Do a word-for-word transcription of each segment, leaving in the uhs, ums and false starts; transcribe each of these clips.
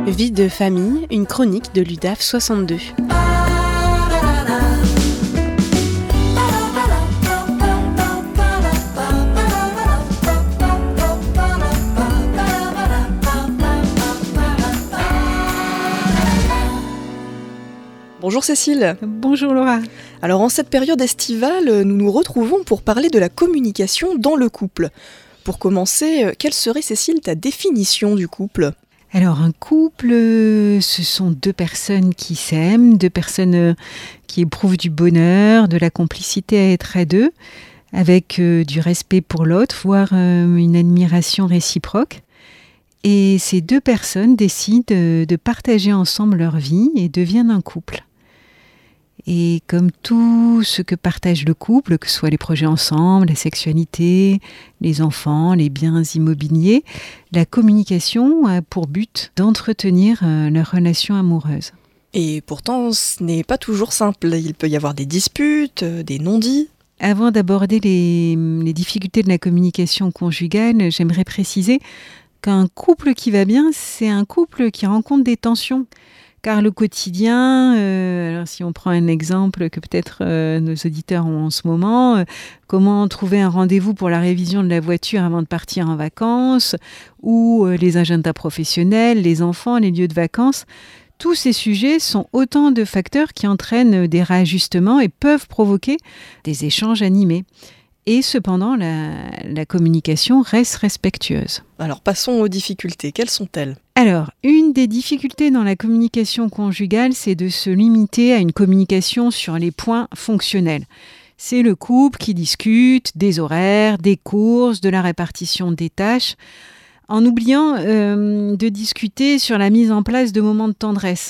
Vie de famille, une chronique de l'U D A F soixante-deux. Bonjour Cécile. Bonjour Laura. Alors en cette période estivale, nous nous retrouvons pour parler de la communication dans le couple. Pour commencer, quelle serait Cécile ta définition du couple ? Alors un couple, ce sont deux personnes qui s'aiment, deux personnes qui éprouvent du bonheur, de la complicité à être à deux, avec du respect pour l'autre, voire une admiration réciproque. Et ces deux personnes décident de partager ensemble leur vie et deviennent un couple. Et comme tout ce que partage le couple, que ce soit les projets ensemble, la sexualité, les enfants, les biens immobiliers, la communication a pour but d'entretenir leur relation amoureuse. Et pourtant, ce n'est pas toujours simple. Il peut y avoir des disputes, des non-dits. Avant d'aborder les, les difficultés de la communication conjugale, j'aimerais préciser qu'un couple qui va bien, c'est un couple qui rencontre des tensions. Car le quotidien, euh, alors si on prend un exemple que peut-être euh, nos auditeurs ont en ce moment, euh, comment trouver un rendez-vous pour la révision de la voiture avant de partir en vacances, ou euh, les agendas professionnels, les enfants, les lieux de vacances, tous ces sujets sont autant de facteurs qui entraînent des réajustements et peuvent provoquer des échanges animés. Et cependant, la, la communication reste respectueuse. Alors passons aux difficultés. Quelles sont-elles ? Alors, une des difficultés dans la communication conjugale, c'est de se limiter à une communication sur les points fonctionnels. C'est le couple qui discute des horaires, des courses, de la répartition des tâches, en oubliant euh, de discuter sur la mise en place de moments de tendresse.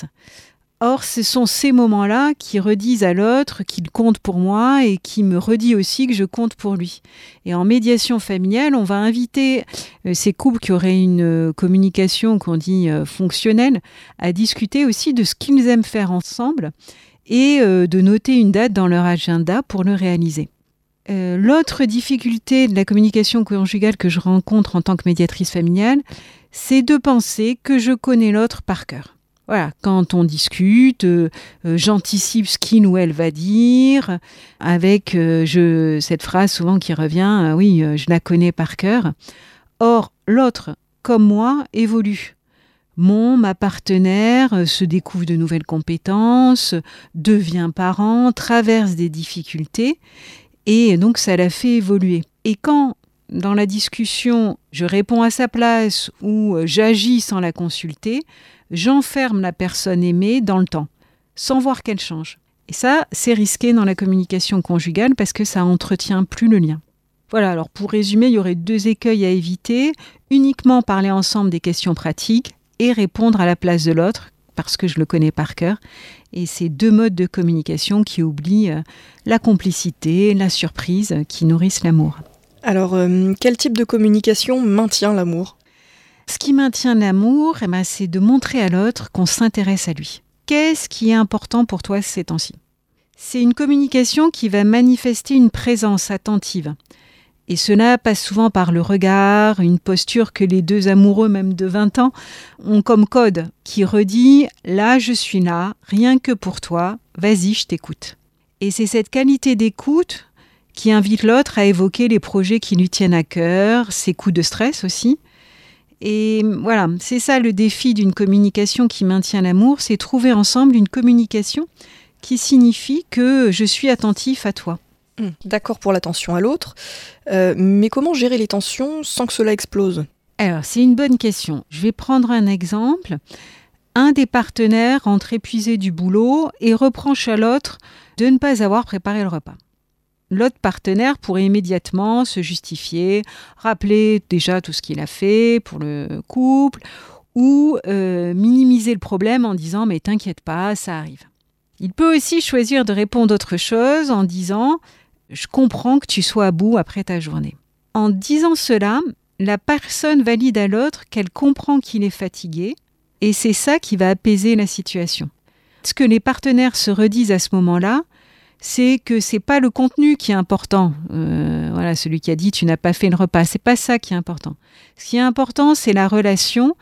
Or, ce sont ces moments-là qui redisent à l'autre qu'il compte pour moi et qui me redit aussi que je compte pour lui. Et en médiation familiale, on va inviter euh, ces couples qui auraient une euh, communication qu'on dit euh, fonctionnelle à discuter aussi de ce qu'ils aiment faire ensemble et euh, de noter une date dans leur agenda pour le réaliser. Euh, l'autre difficulté de la communication conjugale que je rencontre en tant que médiatrice familiale, c'est de penser que je connais l'autre par cœur. Voilà, quand on discute, euh, euh, j'anticipe ce qu'il ou elle va dire, avec euh, je, cette phrase souvent qui revient, euh, oui, euh, je la connais par cœur. Or, l'autre, comme moi, évolue. Mon, ma partenaire euh, se découvre de nouvelles compétences, devient parent, traverse des difficultés, et donc ça la fait évoluer. Et quand, dans la discussion, je réponds à sa place ou euh, j'agis sans la consulter, j'enferme la personne aimée dans le temps, sans voir qu'elle change. Et ça, c'est risqué dans la communication conjugale parce que ça entretient plus le lien. Voilà, alors pour résumer, il y aurait deux écueils à éviter. Uniquement parler ensemble des questions pratiques et répondre à la place de l'autre, parce que je le connais par cœur. Et c'est deux modes de communication qui oublient la complicité, la surprise, qui nourrissent l'amour. Alors, euh, quel type de communication maintient l'amour ? Ce qui maintient l'amour, eh ben, c'est de montrer à l'autre qu'on s'intéresse à lui. Qu'est-ce qui est important pour toi ces temps-ci ? C'est une communication qui va manifester une présence attentive. Et cela passe souvent par le regard, une posture que les deux amoureux, même de vingt ans, ont comme code, qui redit « là, je suis là, rien que pour toi, vas-y, je t'écoute ». Et c'est cette qualité d'écoute qui invite l'autre à évoquer les projets qui lui tiennent à cœur, ses coups de stress aussi. Et voilà, c'est ça le défi d'une communication qui maintient l'amour, c'est trouver ensemble une communication qui signifie que je suis attentif à toi. Mmh, d'accord pour l'attention à l'autre, euh, mais comment gérer les tensions sans que cela explose ? Alors, c'est une bonne question. Je vais prendre un exemple. Un des partenaires rentre épuisé du boulot et reproche à l'autre de ne pas avoir préparé le repas. L'autre partenaire pourrait immédiatement se justifier, rappeler déjà tout ce qu'il a fait pour le couple ou euh, minimiser le problème en disant « mais t'inquiète pas, ça arrive ». Il peut aussi choisir de répondre autre chose en disant « je comprends que tu sois à bout après ta journée ». En disant cela, la personne valide à l'autre qu'elle comprend qu'il est fatigué et c'est ça qui va apaiser la situation. Ce que les partenaires se redisent à ce moment-là, c'est que c'est pas le contenu qui est important. Euh, voilà, celui qui a dit tu n'as pas fait le repas, c'est pas ça qui est important. Ce qui est important, c'est la relation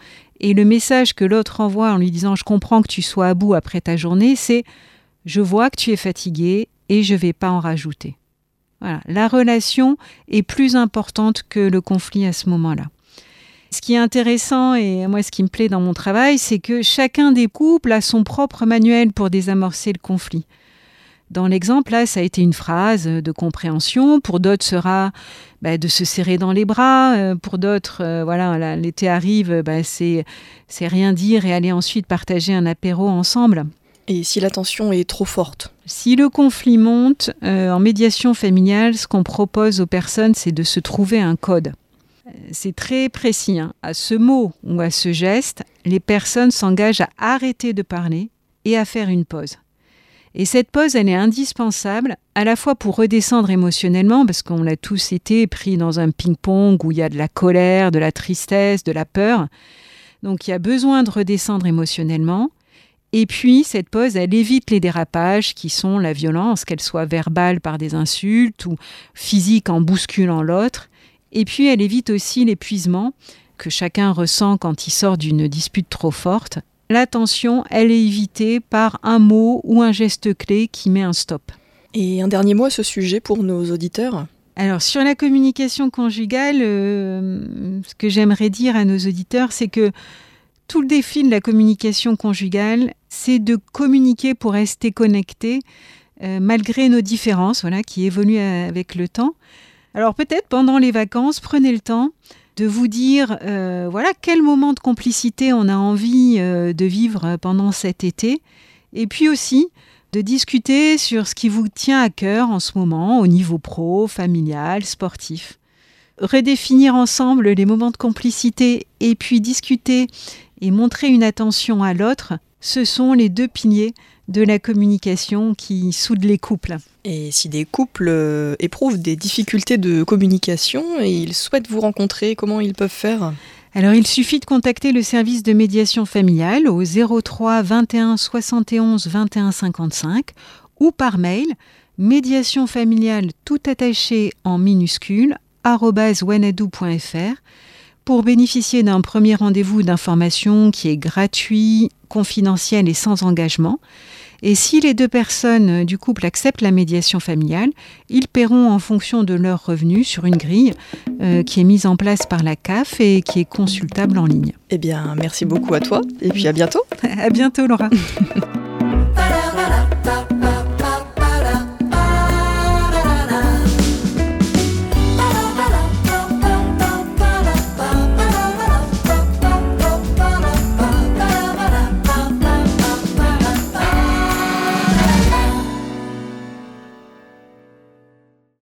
Et le message que l'autre envoie en lui disant « je comprends que tu sois à bout après ta journée », c'est « je vois que tu es fatigué et je ne vais pas en rajouter ». Voilà. La relation est plus importante que le conflit à ce moment-là. Ce qui est intéressant, et moi ce qui me plaît dans mon travail, c'est que chacun des couples a son propre manuel pour désamorcer le conflit. Dans l'exemple, là, ça a été une phrase de compréhension. Pour d'autres, sera bah, de se serrer dans les bras. Euh, pour d'autres, euh, voilà, là, l'été arrive, bah, c'est, c'est rien dire et aller ensuite partager un apéro ensemble. Et si la tension est trop forte ? Si le conflit monte, euh, en médiation familiale, ce qu'on propose aux personnes, c'est de se trouver un code. C'est très précis. Hein. À ce mot ou à ce geste, les personnes s'engagent à arrêter de parler et à faire une pause. Et cette pause, elle est indispensable, à la fois pour redescendre émotionnellement, parce qu'on l'a tous été pris dans un ping-pong où il y a de la colère, de la tristesse, de la peur. Donc il y a besoin de redescendre émotionnellement. Et puis, cette pause, elle évite les dérapages qui sont la violence, qu'elle soit verbale par des insultes ou physique en bousculant l'autre. Et puis, elle évite aussi l'épuisement que chacun ressent quand il sort d'une dispute trop forte. La tension, elle est évitée par un mot ou un geste clé qui met un stop. Et un dernier mot à ce sujet pour nos auditeurs ? Alors, sur la communication conjugale, euh, ce que j'aimerais dire à nos auditeurs, c'est que tout le défi de la communication conjugale, c'est de communiquer pour rester connecté, euh, malgré nos différences, voilà, qui évoluent avec le temps. Alors peut-être pendant les vacances, prenez le temps de vous dire euh, voilà, quel moment de complicité on a envie euh, de vivre pendant cet été. Et puis aussi de discuter sur ce qui vous tient à cœur en ce moment, au niveau pro, familial, sportif. Redéfinir ensemble les moments de complicité et puis discuter et montrer une attention à l'autre, ce sont les deux piliers de la communication qui soudent les couples. Et si des couples euh, éprouvent des difficultés de communication et ils souhaitent vous rencontrer, comment ils peuvent faire ? Alors, il suffit de contacter le service de médiation familiale au zéro trois vingt et un soixante et onze vingt et un cinquante-cinq ou par mail médiation familiale tout attaché en minuscule arobase wanadoo point f r pour bénéficier d'un premier rendez-vous d'information qui est gratuit, confidentiel et sans engagement. Et si les deux personnes du couple acceptent la médiation familiale, ils paieront en fonction de leurs revenus sur une grille euh, qui est mise en place par la C A F et qui est consultable en ligne. Eh bien, merci beaucoup à toi et puis à bientôt. À bientôt, Laura.